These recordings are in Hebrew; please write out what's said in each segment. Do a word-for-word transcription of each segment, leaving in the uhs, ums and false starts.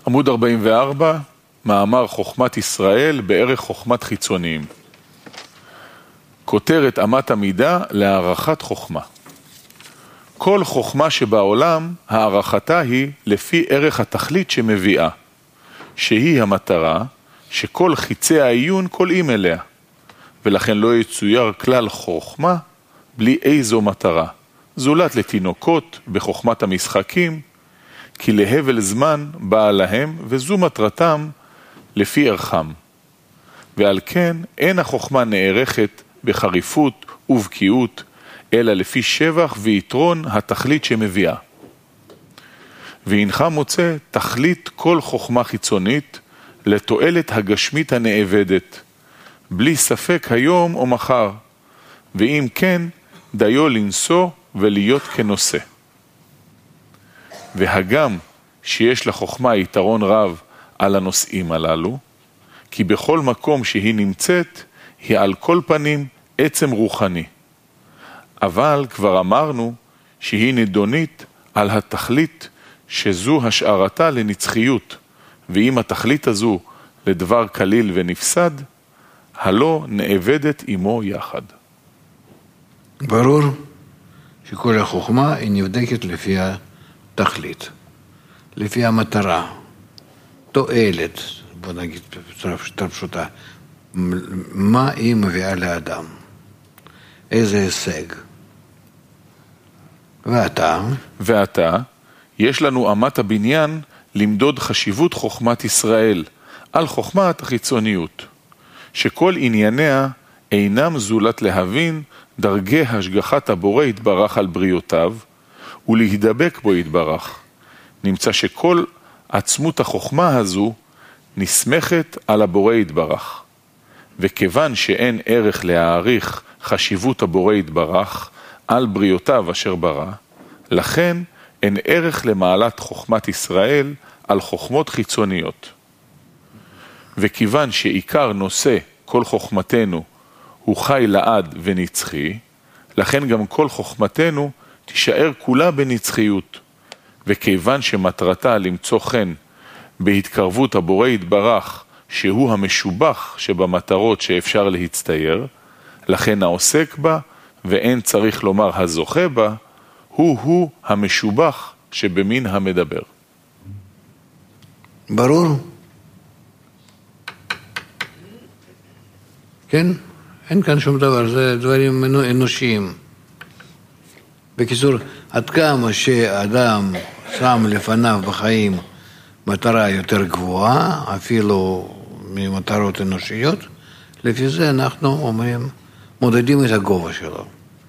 עמוד ארבעים וארבע, מאמר חוכמת ישראל בערך חוכמת חיצוניים. כותרת אמת המידה להערכת חוכמה. כל חוכמה שבעולם, הערכתה היא לפי ערך התכלית שמביאה, שהיא המטרה שכל חיצי העיון קולעים אליה, ולכן לא יצויר כלל חוכמה בלי איזו מטרה, זולת לתינוקות בחוכמת המשחקים, כי להבל זמן באה להם, וזו מטרתם לפי ערכם. ועל כן אין החוכמה נערכת בחריפות ובקיאות, אלא לפי שבח ויתרון התכלית שמביאה. והנך מוצא תכלית כל חוכמה חיצונית לתועלת הגשמית הנאבדת, בלי ספק היום או מחר, ואם כן דיו לנסוע ולהיות כנושא. והגם שיש לחוכמה יתרון רב על הנושאים הללו, כי בכל מקום שהיא נמצאת היא על כל פנים עצם רוחני. אבל כבר אמרנו שהיא נדונית על התכלית שזו השארתה לנצחיות, ואם התכלית הזו לדבר כליל ונפסד, הלא נאבדת עמו יחד. ברור שכל החוכמה היא נבדקת לפי התכלית, לפי המטרה, תועלת, בוא נגיד בצורה יותר פשוטה, מה היא מביאה לאדם, איזה הישג. ואתה? ואתה, יש לנו אמת הבניין למדוד חשיבות חוכמת ישראל על חוכמת החיצוניות, שכל ענייניה אינם זולת להבין דרגי השגחת הבורא יתברך על בריאותיו, ולהידבק בו יתברך. נמצא שכל עצמות החוכמה הזו נסמכת על הבורא יתברך. וכיוון שאין ערך להעריך חשיבות הבורא יתברך על בריאותיו אשר ברא, לכן אין ערך למעלת חוכמת ישראל על חוכמות חיצוניות. וכיוון שעיקר נושא כל חוכמתנו הוא חי לעד ונצחי, לכן גם כל חוכמתנו תישאר כולה בנצחיות. וכיוון שמטרתה למצוא חן בהתקרבות הבורא יתברך, שהוא המשובח שבמטרות שאפשר להצטייר, לכן העוסק בה, ואין צריך לומר הזוכה בה, הוא-הוא המשובח שבמין המדבר. ברור? כן? אין כאן שום דבר, זה דברים אנושיים. בקיצור, עד כמה שאדם שם לפניו בחיים מטרה יותר גבוהה, אפילו ממטרות אנושיות, לפי זה אנחנו אומרים, מודדים את הגובה שלו.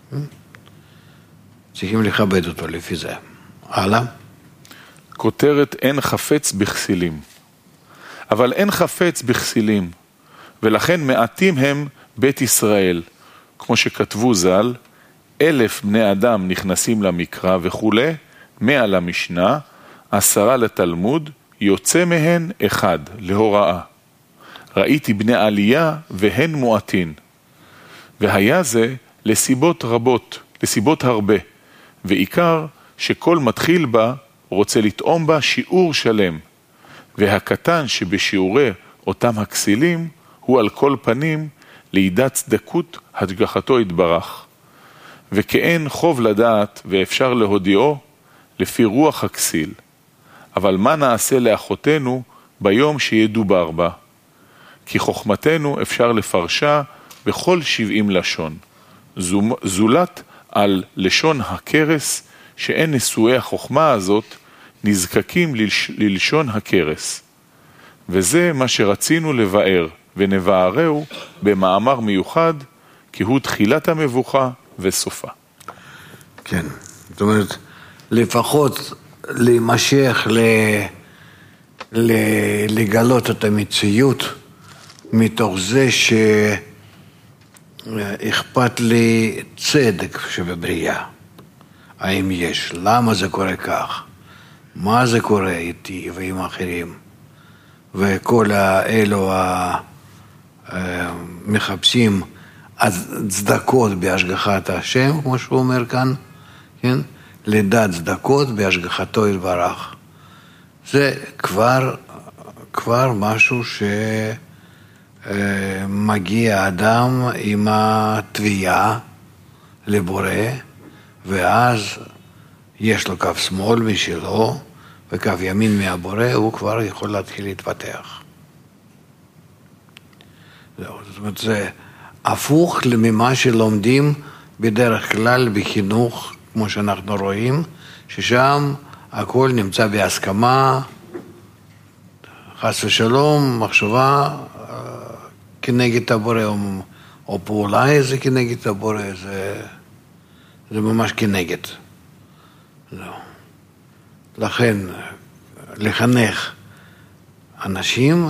צריכים לכבד אותו לפי זה. הלאה. כותרת אין חפץ בכסילים. אבל אין חפץ בכסילים, ולכן מעטים הם בית ישראל, כמו שכתבו ז"ל, אלף בני אדם נכנסים למקרא וכו', מאה למשנה, עשרה לתלמוד, יוצא מהן אחד להוראה. ראיתי בני עלייה והן מועטין. והיה זה לסיבות רבות, לסיבות הרבה, ועיקר שכל מתחיל בה רוצה לטעום בה שיעור שלם, והקטן שבשיעורי אותם הכסילים הוא על כל פנים לידת צדקות השגחתו יתברך. וכאין חוב לדעת ואפשר להודיעו לפי רוח הכסיל. אבל מה נעשה לאחותנו ביום שידובר בה? כי חוכמתנו אפשר לפרשה בכל שבעים לשון, זולת על לשון הקרס, שאין נשואי החוכמה הזאת נזקקים ללש... ללשון הקרס. וזה מה שרצינו לבאר, ונבארהו במאמר מיוחד, כי הוא תחילת המבוכה וסופה. כן, זאת אומרת, לפחות להימשך ל... ל... לגלות את המציאות, מתוך זה שאכפת לי צדק שבבריאה. האם יש? למה זה קורה כך? מה זה קורה איתי ועם אחרים? וכל האלו המחפשים הצדקות בהשגחת השם, כמו שהוא אומר כאן, כן? לדעת צדקות בהשגחתו יתברך. זה כבר, כבר משהו שמגיע אדם עם התביעה לבורא, ואז יש לו קו שמאל משלו, וקו ימין מהבורא, הוא כבר יכול להתחיל להתפתח. זאת אומרת, זה הפוך ממה שלומדים בדרך כלל בחינוך, כמו שאנחנו רואים, ששם הכל נמצא בהסכמה, חס ושלום, מחשבה כנגד הבורא, או, או פעולה איזה כנגד הבורא, זה, זה ממש כנגד. לא. לכן, לחנך אנשים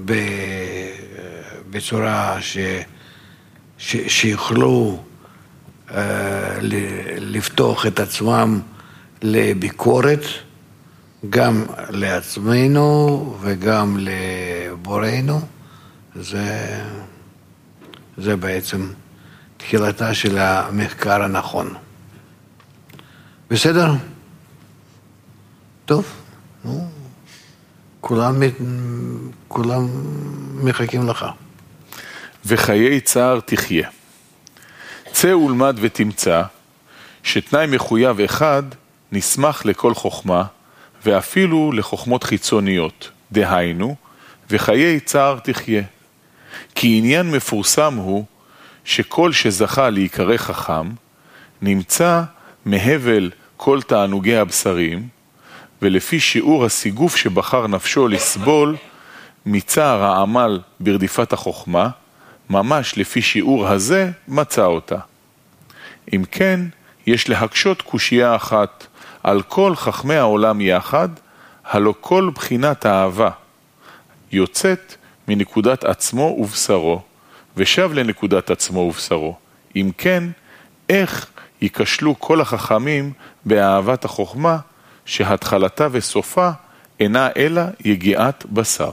בצורה ש, ש, שיוכלו uh, לפתוח את עצמם לביקורת, גם לעצמנו וגם לבורנו, זה, זה בעצם תחילתה של המחקר הנכון. בסדר? טוב, נו, כולם, כולם מחכים לך. וחיי צער תחיה. צא ולמד ותמצא שתנאי מחויב אחד נשמח לכל חוכמה, ואפילו לחוכמות חיצוניות, דהיינו, וחיי צער תחיה. כי עניין מפורסם הוא שכל שזכה להיקרא חכם, נמצא מהבל כל תענוגי הבשרים, ולפי שיעור הסיגוף שבחר נפשו לסבול מצער העמל ברדיפת החוכמה, ממש לפי שיעור הזה מצא אותה. אם כן, יש להקשות קושייה אחת על כל חכמי העולם יחד, הלא כל בחינת האהבה יוצאת מנקודת עצמו ובשרו, ושב לנקודת עצמו ובשרו. אם כן, איך יקשלו כל החכמים באהבת החוכמה, שהתחלתה וסופה אינה אלא יגיעת בשר.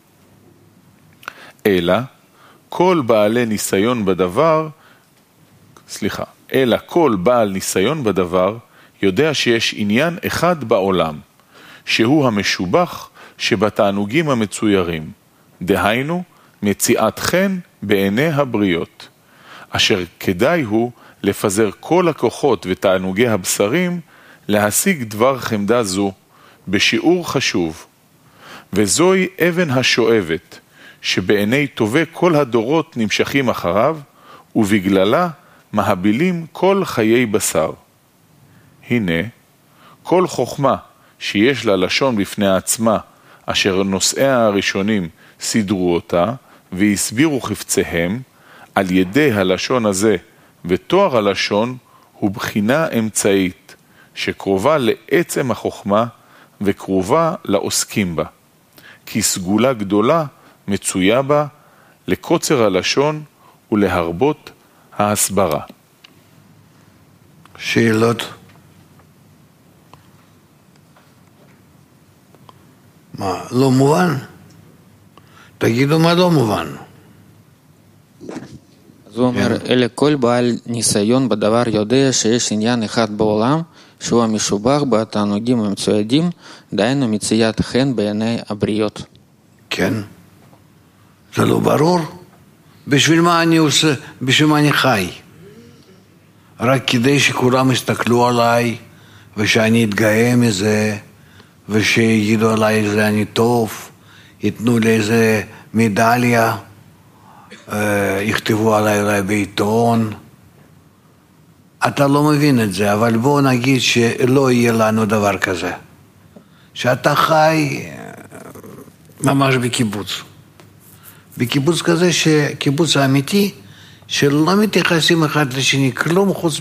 אלא כל בעלי ניסיון בדבר, סליחה, אלא כל בעל ניסיון בדבר, יודע שיש עניין אחד בעולם, שהוא המשובח שבתענוגים המצוירים, דהיינו מציאת חן בעיני הבריות, אשר כדאי הוא לפזר כל הכוחות ותענוגי הבשרים, להשיג דבר חמדה זו בשיעור חשוב, וזוהי אבן השואבת, שבעיני טובי כל הדורות נמשכים אחריו, ובגללה מהבילים כל חיי בשר. הנה, כל חוכמה שיש לה לשון בפני עצמה, אשר נושאיה הראשונים סידרו אותה, והסבירו חפציהם, על ידי הלשון הזה, ותואר הלשון הוא בחינה אמצעית, שקרובה לעצם החוכמה, וקרובה לעוסקים בה. כי סגולה גדולה מצויה בה לקוצר הלשון ולהרבות ההסברה. שאלות? מה, לא מובן? תגידו מה לא מובן. אז הוא אומר, אלה כל בעל ניסיון בדבר יודע שיש עניין אחד בעולם, שהוא המשובח בתענוגים המצוידים, דהיינו מציאת חן בעיני הבריות. כן. זה לא ברור? בשביל מה אני עושה, בשביל מה אני חי? רק כדי שכולם יסתכלו עליי, ושאני אתגאה מזה, ושיגידו עליי איזה אני טוב, ייתנו לי איזה מדליה, יכתבו עליי אולי בעיתון. אתה לא מבין את זה, אבל בואו נגיד שלא יהיה לנו דבר כזה. שאתה חי ממש בקיבוץ. בקיבוץ כזה, קיבוץ האמיתי, שלא מתייחסים אחד לשני, כלום חוץ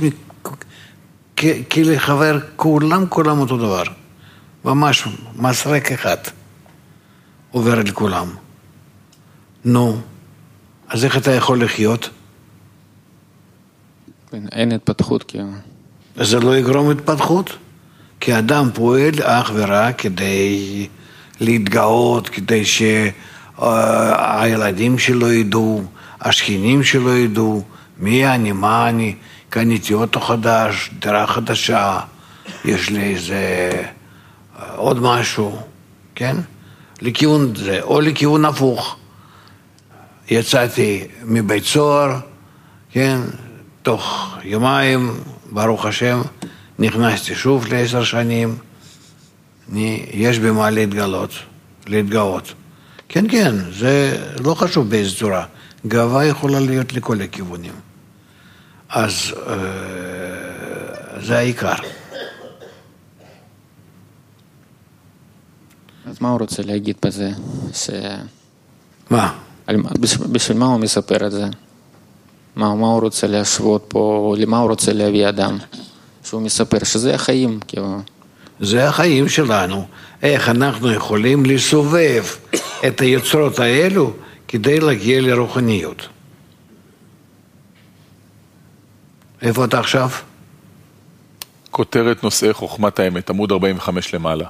מכלחבר, כולם כולם אותו דבר. ממש מסרק אחד עובר לכולם. נו, אז איך אתה יכול לחיות? אין התפתחות, כי... זה לא יגרום התפתחות, כי אדם פועל אך ורק כדי להתגאות, כדי שהילדים שלו ידעו, השכנים שלו ידעו, מי אני, מה אני, קניתי אוטו חדש, דירה חדשה, יש לי איזה עוד משהו. כן? לכיוון זה, או לכיוון הפוך. יצאתי מבית סוהר, כן? תוך יומיים, ברוך השם, נכנסתי שוב לעשר שנים, אני, יש במה להתגלות, להתגאות. כן, כן, זה לא חשוב באיזו צורה. גאווה יכולה להיות לכל הכיוונים. אז אה, זה העיקר. אז מה הוא רוצה להגיד בזה? ש... מה? בשביל מה הוא מספר את זה? מה, מה הוא רוצה להשוות פה, למה הוא רוצה להביא אדם? שהוא מספר שזה החיים, כאילו. זה החיים שלנו. איך אנחנו יכולים לסובב את היוצרות האלו כדי להגיע לרוחניות. איפה אתה עכשיו? כותרת נושאי חוכמת האמת, עמוד ארבעים וחמש למעלה.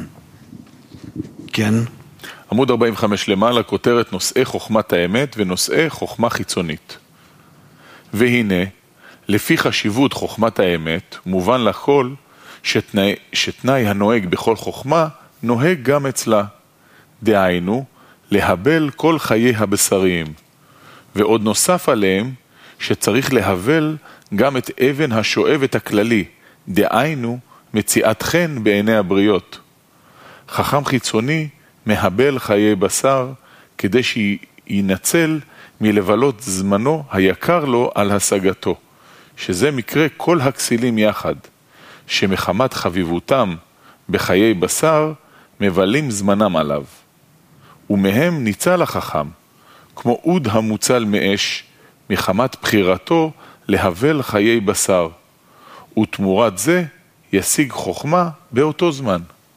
כן. עמוד ארבעים וחמש למעלה, כותרת נושאי חוכמת האמת ונושאי חוכמה חיצונית. והנה, לפי חשיבות חוכמת האמת, מובן לכל שתנאי, שתנאי הנוהג בכל חוכמה, נוהג גם אצלה. דהיינו, להבל כל חיי הבשריים. ועוד נוסף עליהם, שצריך להבל גם את אבן השואבת הכללי, דהיינו, מציאת חן בעיני הבריות. חכם חיצוני מהבל חיי בשר, כדי שינצל מלבלות זמנו היקר לו על השגתו, שזה מקרה כל הכסילים יחד, שמחמת חביבותם בחיי בשר, מבלים זמנם עליו. ומהם ניצל החכם, כמו אוד המוצל מאש, מחמת בחירתו להבל חיי בשר, ותמורת זה ישיג חוכמה באותו זמן.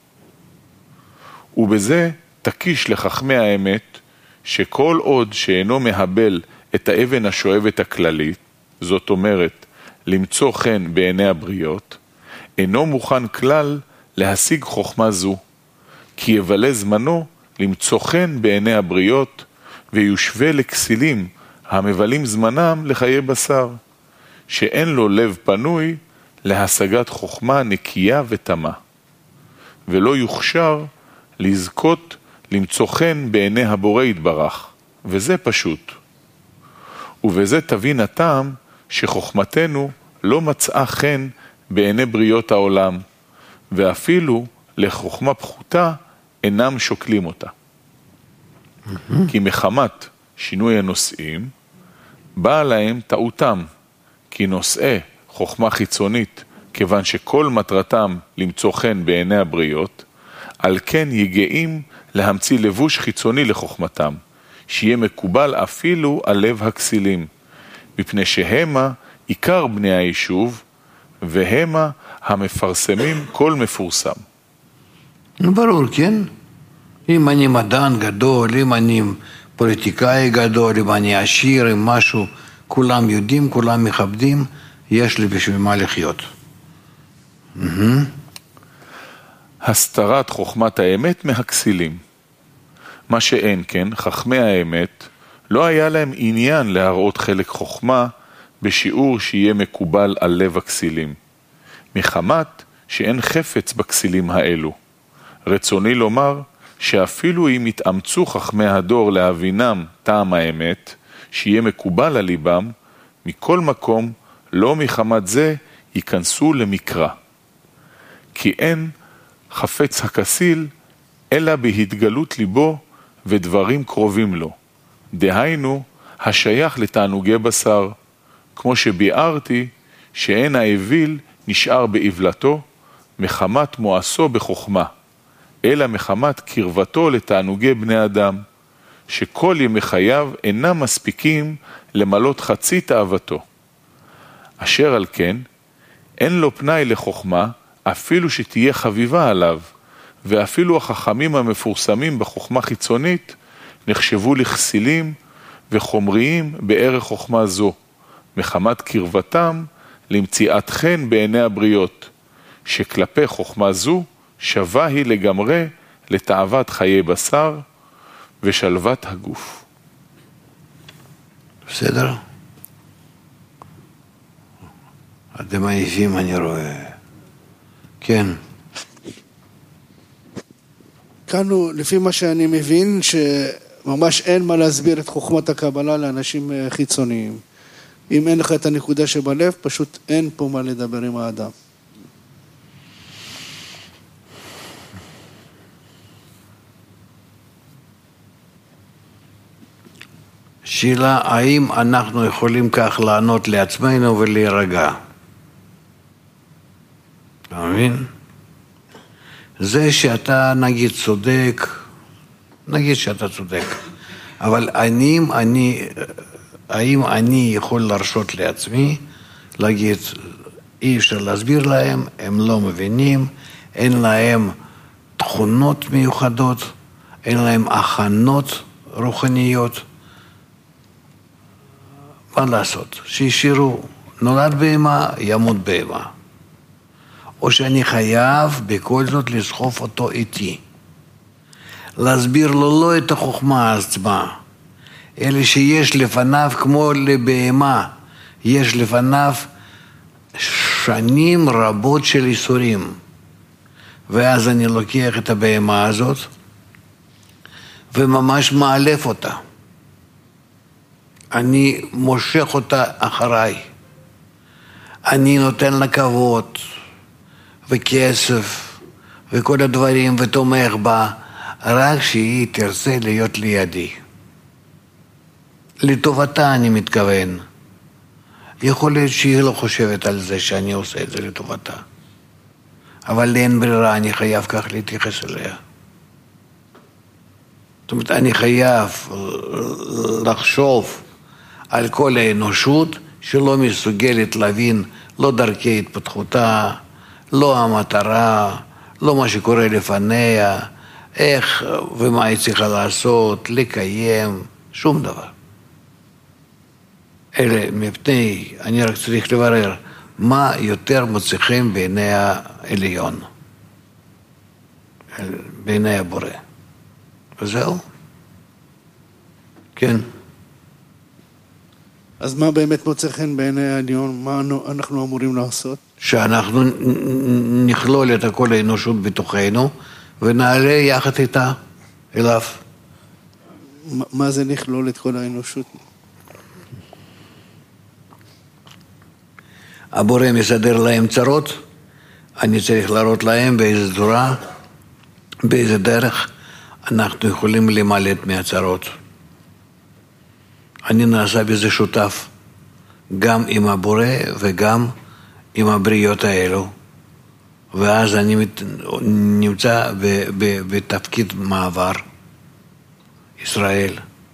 ובזה תקיש לחכמי האמת, שכל עוד שאינו מהבל את האבן השואבת הכללית, זאת אומרת, למצוא חן בעיני הבריות, אינו מוכן כלל להשיג חוכמה זו, כי יבלה זמנו למצוא חן בעיני הבריות, ויושווה לכסילים המבלים זמנם לחיי בשר, שאין לו לב פנוי להשגת חוכמה נקייה ותמה, ולא יוכשר לזכות למצוא חן בעיני הבורא יתברך, וזה פשוט. ובזה תבין הטעם שחוכמתנו לא מצאה חן בעיני בריות העולם, ואפילו לחוכמה פחותה אינם שוקלים אותה. כי מחמת שינוי הנושאים, באה להם טעותם, כי נושאי חוכמה חיצונית, כיוון שכל מטרתם למצוא חן בעיני הבריות, על כן יגעים להמציא לבוש חיצוני לחוכמתם, שיהיה מקובל אפילו על לב הכסילים, מפני שהמה עיקר בני היישוב, והמה המפרסמים כל מפורסם. ברור, כן? אם אני מדען גדול, אם אני פוליטיקאי גדול, אם אני עשיר, אם משהו, כולם יודעים, כולם מכבדים, יש לי בשביל מה לחיות. הסתרת חוכמת האמת מהכסילים. מה שאין כן, חכמי האמת, לא היה להם עניין להראות חלק חוכמה בשיעור שיהיה מקובל על לב הכסילים, מחמת שאין חפץ בכסילים האלו. רצוני לומר שאפילו אם יתאמצו חכמי הדור להבינם טעם האמת, שיהיה מקובל על ליבם, מכל מקום לא מחמת זה ייכנסו למקרא. כי אין חפץ הכסיל אלא בהתגלות ליבו ודברים קרובים לו, דהיינו השייך לתענוגי בשר, כמו שביארתי שאין האוויל נשאר בעבלתו מחמת מואסו בחוכמה, אלא מחמת קרבתו לתענוגי בני אדם, שכל ימי חייו אינם מספיקים למלות חצי תאוותו. אשר על כן, אין לו פנאי לחוכמה, אפילו שתהיה חביבה עליו, ואפילו החכמים המפורסמים בחוכמה חיצונית נחשבו לכסילים וחומריים בערך חוכמה זו, מחמת קרבתם למציאת חן בעיני הבריות, שכלפי חוכמה זו שווה היא לגמרי לתאוות חיי בשר ושלוות הגוף. בסדר? אתם עייפים, אני רואה. כן. כאן הוא, לפי מה שאני מבין, שממש אין מה להסביר את חוכמת הקבלה לאנשים חיצוניים. אם אין לך את הנקודה שבלב, פשוט אין פה מה לדבר עם האדם. שאלה, האם אנחנו יכולים כך לענות לעצמנו ולהירגע? אתה מבין? זה שאתה נגיד צודק, נגיד שאתה צודק, אבל אני, אני, האם אני יכול להרשות לעצמי להגיד, אי אפשר להסביר להם, הם לא מבינים, אין להם תכונות מיוחדות, אין להם הכנות רוחניות, מה לעשות? שישירו, נולד בהמה, ימות בהמה. או שאני חייב בכל זאת לסחוף אותו איתי. להסביר לו לא את החוכמה עצמה, אלא שיש לפניו כמו לבהמה, יש לפניו שנים רבות של איסורים. ואז אני לוקח את הבהמה הזאת וממש מאלף אותה. אני מושך אותה אחריי. אני נותן לה כבוד וכסף וכל הדברים ותומך בה, רק שהיא תרצה להיות לידי. לטובתה אני מתכוון. יכול להיות שהיא לא חושבת על זה שאני עושה את זה לטובתה. אבל אין ברירה, אני חייב כך להתייחס אליה. זאת אומרת, אני חייב לחשוב על כל האנושות שלא מסוגלת להבין לא דרכי התפתחותה, לא המטרה, לא מה שקורה לפניה, איך ומה היא צריכה לעשות, לקיים, שום דבר. אלה מפני, אני רק צריך לברר, מה יותר מוצא חן בעיני העליון, בעיני הבורא. וזהו? כן. אז מה באמת מוצא חן בעיני העליון? מה אנחנו אמורים לעשות? שאנחנו נכלול את כל האנושות בתוכנו, ונעלה יחד איתה אליו. מה זה לכלול את כל האנושות? הבורא מסדר להם צרות, אני צריך להראות להם באיזה צורה, באיזה דרך אנחנו יכולים למלט מהצרות. אני נעשה בזה שותף, גם עם הבורא וגם עם הבריות האלו, ואז אני נמצא בתפקיד מעבר, ישראל.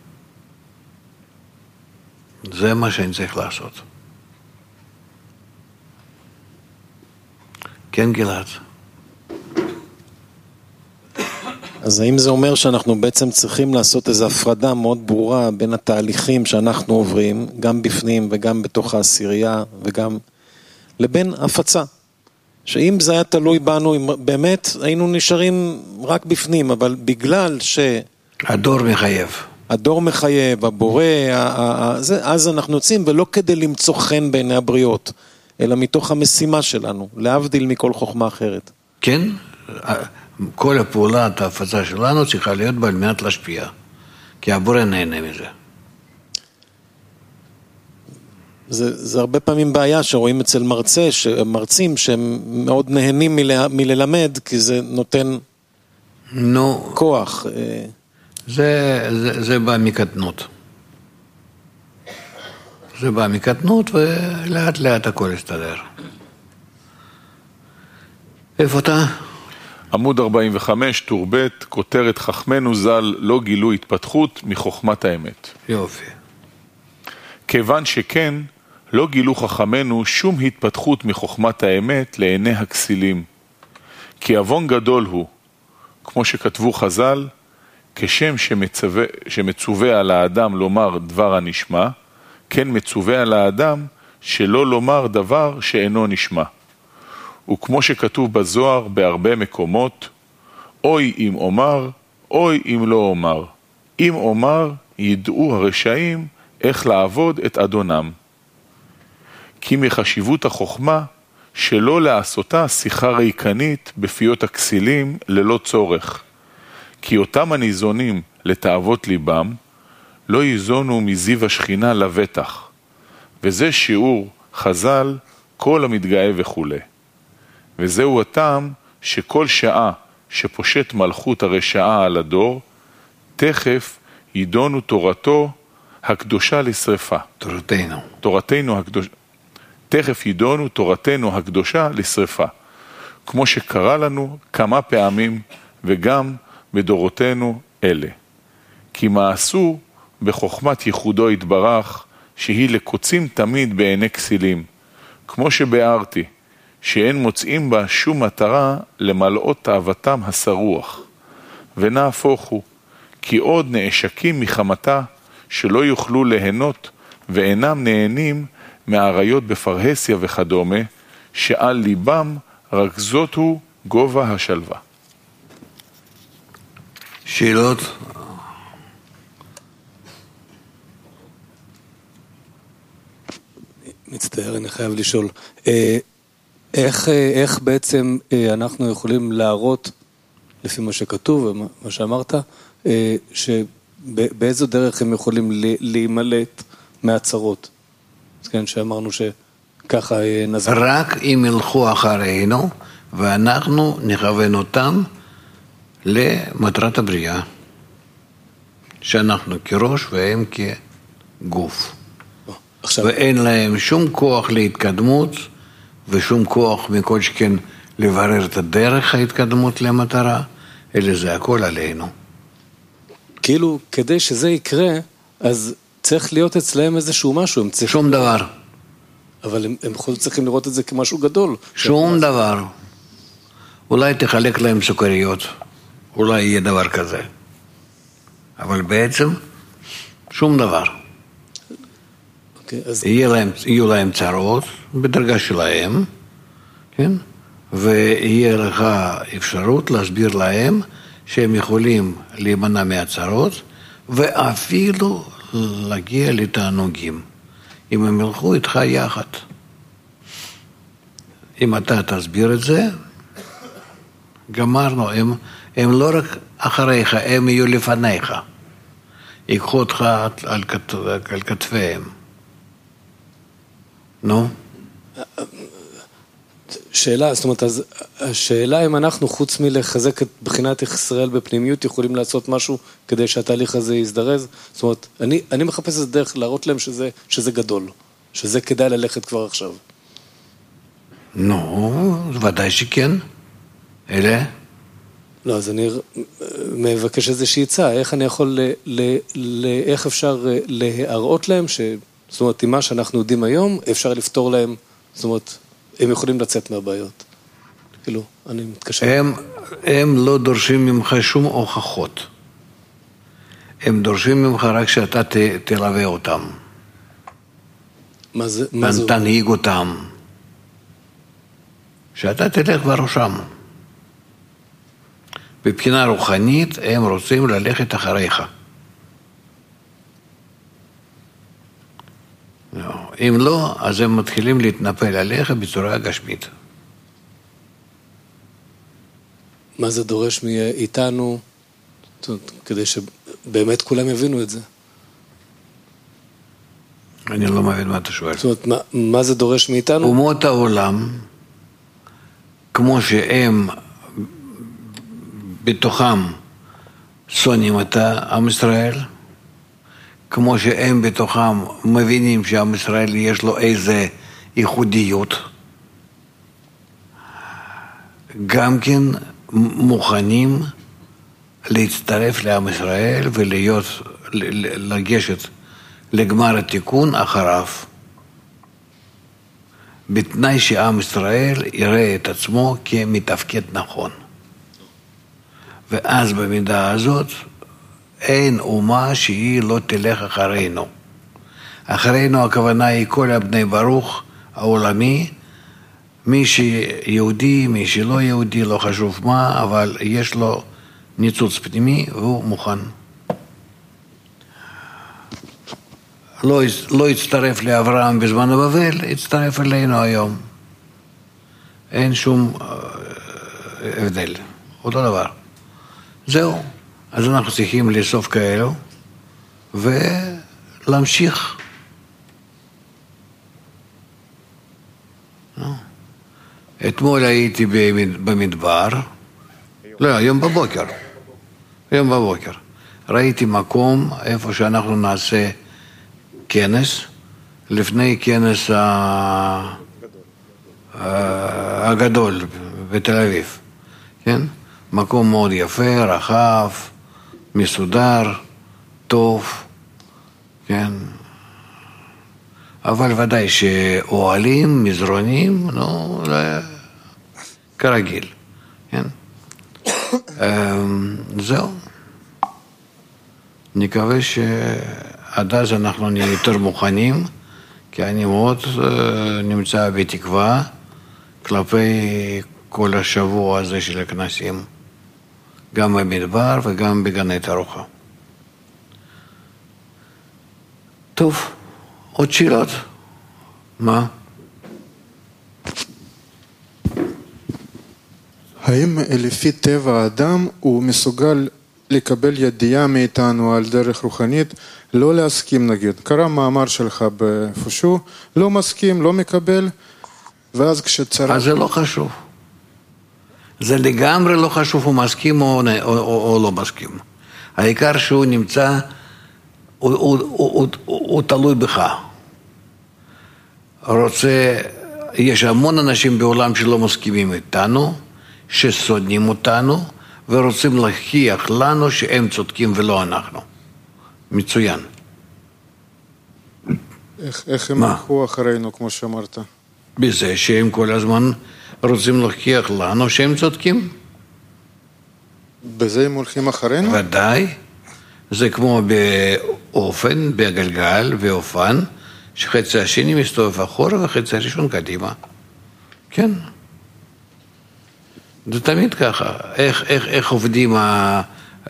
זה מה שאני צריך לעשות. כן, גלעד. אז האם זה אומר שאנחנו בעצם צריכים לעשות איזו הפרדה מאוד ברורה בין התהליכים שאנחנו עוברים, גם בפנים וגם בתוך העשירייה וגם לבין הפצה? שאם זה היה תלוי בנו, באמת היינו נשארים רק בפנים, אבל בגלל ש... הדור מחייב. הדור מחייב, הבורא, אז אנחנו יוצאים, ולא כדי למצוא חן בעיני הבריות, אלא מתוך המשימה שלנו, להבדיל מכל חוכמה אחרת. כן, כל הפעולת ההפצה שלנו צריכה להיות בה על מנת להשפיע, כי הבורא נהנה מזה. זה, זה הרבה פעמים בעיה שרואים אצל מרצה, מרצים שהם מאוד נהנים מל, מללמד, כי זה נותן נו, כוח. זה, זה, זה בא מקטנות. זה בא מקטנות ולאט לאט הכל יסתדר. איפה אתה? עמוד ארבעים וחמש, טור ב', כותרת חכמנו ז"ל, לא גילו התפתחות מחוכמת האמת. יופי. כיוון שכן, לא גילו חכמנו שום התפתחות מחוכמת האמת לעיני הכסילים. כי אבון גדול הוא, כמו שכתבו חז"ל, כשם שמצווה, שמצווה על האדם לומר דבר הנשמע, כן מצווה על האדם שלא לומר דבר שאינו נשמע. וכמו שכתוב בזוהר בהרבה מקומות, אוי אם אומר, אוי אם לא אומר. אם אומר, ידעו הרשעים איך לעבוד את אדונם. כי מחשיבות החוכמה, שלא לעשותה שיחה ריקנית בפיות הכסילים ללא צורך, כי אותם הניזונים לתאוות ליבם, לא ייזונו מזיו השכינה לבטח, וזה שיעור חז"ל כל המתגאה וכו'. וזהו הטעם שכל שעה שפושט מלכות הרשעה על הדור, תכף יידונו תורתו הקדושה לשרפה. תורתנו. תורתנו הקדושה. תכף יידונו תורתנו הקדושה לשרפה. כמו שקרה לנו כמה פעמים וגם בדורותינו אלה. כי מעשו בחוכמת ייחודו התברך, שהיא לקוצים תמיד בעיני כסילים, כמו שבארתי, שאין מוצאים בה שום מטרה למלאות תאוותם השרוח. ונהפוך הוא, כי עוד נעשקים מחמתה, שלא יוכלו ליהנות, ואינם נהנים מהעריות בפרהסיה וכדומה, שעל ליבם רכזות הוא גובה השלווה. שאלות? מצטער, אני חייב לשאול. איך, איך בעצם אנחנו יכולים להראות, לפי מה שכתוב ומה שאמרת, שבאיזו דרך הם יכולים להימלט מהצרות? אז כן, שאמרנו שככה נזכר. רק אם ילכו אחרינו, ואנחנו נכוון אותם למטרת הבריאה. שאנחנו כראש והם כגוף. עכשיו... ואין להם שום כוח להתקדמות, ושום כוח מכל שכן לברר את הדרך ההתקדמות למטרה, אלא זה הכל עלינו. כאילו, כדי שזה יקרה, אז צריך להיות אצלהם איזשהו משהו. צריכים... שום דבר. אבל הם, הם חושבים צריכים לראות את זה כמשהו גדול. שום דבר. אולי תחלק להם סוכריות. אולי יהיה דבר כזה. אבל בעצם, שום דבר. אז... יהיה להם, יהיו להם צרות בדרגה שלהם, כן? ויהיה לך אפשרות להסביר להם שהם יכולים להימנע מהצרות, ואפילו להגיע לתענוגים, אם הם ילכו איתך יחד. אם אתה תסביר את זה, גמרנו, הם, הם לא רק אחריך, הם יהיו לפניך. ייקחו אותך על, על כתפיהם. נו? שאלה, זאת אומרת, אז השאלה אם אנחנו חוץ מלחזק את בחינת ישראל בפנימיות יכולים לעשות משהו כדי שהתהליך הזה יזדרז. זאת אומרת, אני, אני מחפש איזה דרך להראות להם שזה, שזה גדול, שזה כדאי ללכת כבר עכשיו. נו, ודאי שכן. אלה? לא, אז אני מבקש איזושהי עצה, איך אני יכול, ל, ל, ל, איך אפשר להראות להם ש... זאת אומרת, עם מה שאנחנו יודעים היום, אפשר לפתור להם, זאת אומרת, הם יכולים לצאת מהבעיות. כאילו, אני מתקשר. הם, הם לא דורשים ממך שום הוכחות. הם דורשים ממך רק שאתה ת, תלווה אותם. מה זה? מה זה? תנהיג אותם. שאתה תלך בראשם. בבחינה רוחנית הם רוצים ללכת אחריך. אם לא, אז הם מתחילים להתנפל עליך בצורה גשמית. מה זה דורש מאיתנו, כדי שבאמת כולם יבינו את זה? אני לא מבין מה אתה שואל. זאת אומרת, מה, מה זה דורש מאיתנו? אומות העולם, כמו שהם בתוכם שונאים את עם ישראל, כמו שהם בתוכם מבינים שעם ישראל יש לו איזה ייחודיות, גם כן מוכנים להצטרף לעם ישראל ולהיות, לגשת לגמר התיקון אחריו, בתנאי שעם ישראל יראה את עצמו כמתפקד נכון. ואז במידה הזאת אין אומה שהיא לא תלך אחרינו. אחרינו הכוונה היא כל הבני ברוך העולמי, מי שיהודי, מי שלא יהודי, לא חשוב מה, אבל יש לו ניצוץ פנימי והוא מוכן. לא, לא הצטרף לאברהם בזמן הבבל, הצטרף אלינו היום. אין שום הבדל, אותו דבר. זהו, אז אנחנו צריכים לאסוף כאלו ולהמשיך. אתמול הייתי במדבר, לא, היום בבוקר, היום בבוקר. ראיתי מקום איפה שאנחנו נעשה כנס, לפני כנס הגדול בתל אביב, כן? מקום מאוד יפה, רחב, מסודר, טוב, כן? אבל ודאי שאוהלים, מזרונים, נו, כרגיל, כן? זהו. נקווה שעד אז אנחנו נהיה יותר מוכנים, כי אני מאוד נמצא בתקווה כלפי כל השבוע הזה של הכנסים, גם במדבר וגם בגני תערוכה. טוב, עוד שאלות? מה? האם לפי טבע האדם הוא מסוגל לקבל ידיעה מאיתנו על דרך רוחנית, לא להסכים נגיד? קרא מאמר שלך באיפשהו, לא מסכים, לא מקבל, ואז כשצריך... אז זה לא חשוב. זה לגמרי לא חשוב הוא מסכים או, או, או, או לא מסכים. העיקר שהוא נמצא, הוא, הוא, הוא, הוא, הוא, הוא תלוי בך. רוצה, יש המון אנשים בעולם שלא מסכימים איתנו, ששונאים אותנו, ורוצים להוכיח לנו שהם צודקים ולא אנחנו. מצוין. איך, איך הם הלכו אחרינו, כמו שאמרת? בזה שהם כל הזמן רוצים להוכיח לנו שהם צודקים. בזה הם הולכים אחרינו? ודאי. זה כמו באופן, בגלגל ואופן, שחצי השני מסתובב אחורה וחצי הראשון קדימה. כן. זה תמיד ככה. איך, איך, איך עובדים ה...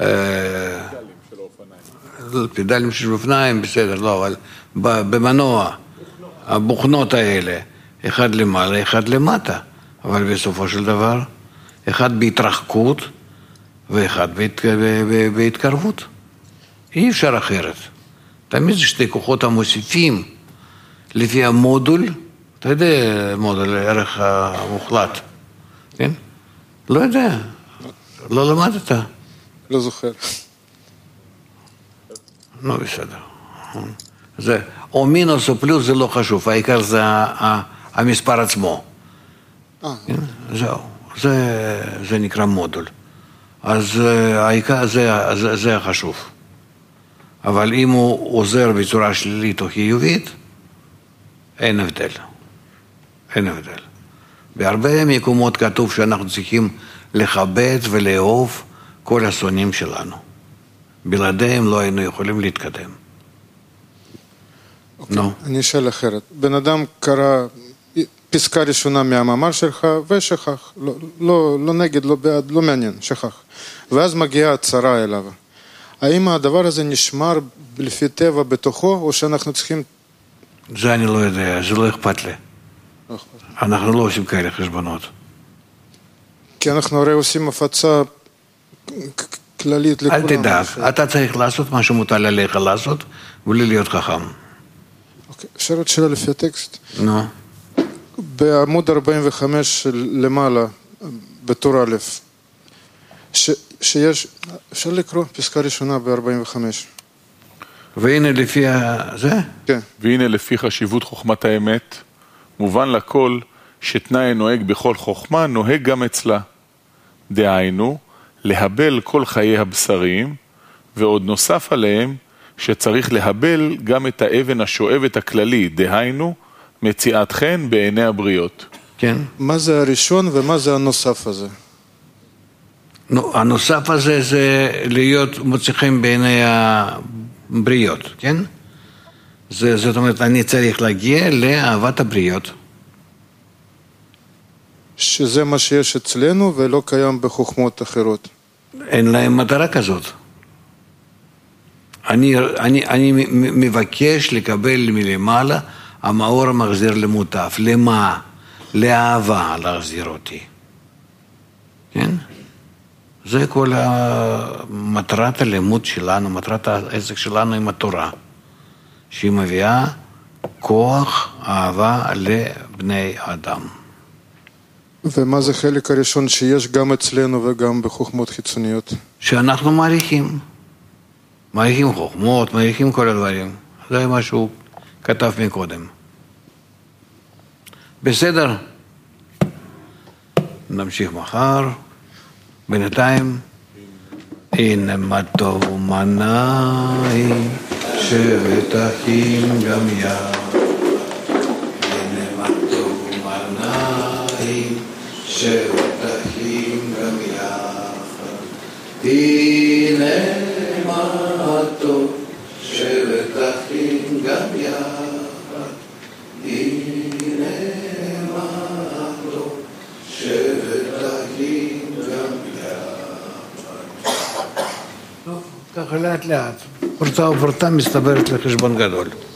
פדלים של אופניים, בסדר, לא, אבל במנוע, הבוכנות האלה, אחד למעלה, אחד למטה, אבל בסופו של דבר, אחד בהתרחקות ואחד בהתקרבות. אי אפשר אחרת. תמיד זה שתי כוחות המוסיפים לפי המודול, אתה יודע, מודול, ערך המוחלט, כן? לא יודע, לא למדת. לא זוכר. לא בסדר. זה, או מינוס או פלוס זה לא חשוב, העיקר זה המספר עצמו. זהו, זה, זה נקרא מודול. אז העיקר זה, זה, זה החשוב. אבל אם הוא עוזר בצורה שלילית או חיובית, אין הבדל. אין הבדל. בהרבה מקומות כתוב שאנחנו צריכים לכבד ולאהוב כל השונאים שלנו. בלעדיהם לא היינו יכולים להתקדם. אוקיי, no. אני אשאל אחרת. בן אדם קרא פסקה ראשונה מהמאמר שלך ושכח. לא, לא, לא נגד, לא בעד, לא מעניין, שכח. ואז מגיעה הצרה אליו. האם הדבר הזה נשמר לפי טבע בתוכו, או שאנחנו צריכים... זה אני לא יודע, זה לא אכפת לי. לא אכפת. אנחנו לא עושים כאלה חשבונות. כי אנחנו הרי עושים הפצה כללית לכולם. אל תדאג, אתה צריך לעשות מה שמוטל עליך לעשות, בלי להיות חכם. אוקיי, אפשר עוד שאלה לפי הטקסט? נו. בעמוד ארבעים וחמש למעלה, בטור א', ש, שיש, אפשר לקרוא פסקה ראשונה ב-ארבעים וחמש. והנה לפי זה? כן. והנה לפי חשיבות חוכמת האמת, מובן לכל שתנאי נוהג בכל חוכמה, נוהג גם אצלה. דהיינו, להבל כל חיי הבשרים, ועוד נוסף עליהם, שצריך להבל גם את האבן השואבת הכללי, דהיינו, מציאת חן בעיני הבריות. כן. מה זה הראשון ומה זה הנוסף הזה? נו, הנוסף הזה זה להיות מוצא חן בעיני הבריות, כן? זה, זאת אומרת, אני צריך להגיע לאהבת הבריות. שזה מה שיש אצלנו ולא קיים בחוכמות אחרות. אין להם מטרה כזאת. אני, אני, אני מבקש לקבל מלמעלה המאור המחזיר למוטף. למה? לאהבה להחזיר אותי. כן? זה כל מטרת הלימוד שלנו, מטרת העסק שלנו עם התורה, שהיא מביאה כוח אהבה לבני אדם. ומה זה חלק הראשון שיש גם אצלנו וגם בחוכמות חיצוניות? שאנחנו מעריכים. מעריכים חוכמות, מעריכים כל הדברים. זה מה שהוא כתב מקודם. בסדר? נמשיך מחר. בינתיים, הנה מה טוב ומה נעים, שבת אחים גם יחד. הנה מה טוב ומה נעים, שבת אחים גם יחד. הנה מה טוב, שבת אחים גם יחד. הנה מה טוב, שבת אחים גם יחד. טוב, ככה לאט לאט. פרצה ופרצה מסתברת לחשבון גדול.